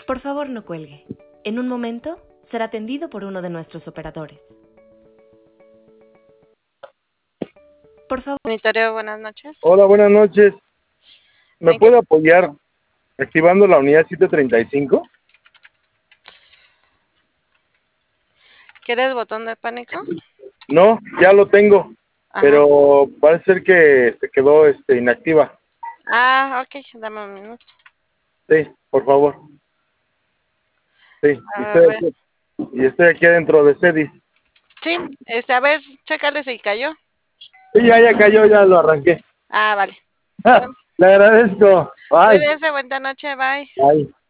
Por favor, no cuelgue. En un momento será atendido por uno de nuestros operadores. Por favor. Monitorio, buenas noches. Hola, buenas noches. ¿Me ¿En puede apoyar activando la unidad 735? ¿Quieres botón de pánico? No, ya lo tengo, Ajá. pero parece ser que se quedó inactiva. Ah, ok, dame un minuto. Sí, por favor. Sí, A ver. y estoy aquí adentro de CEDIS. Sí, a ver, chécale si cayó. Sí, ya cayó, ya lo arranqué. Ah, vale. Le agradezco. Bye. Cuídense, buena noche, bye. Bye.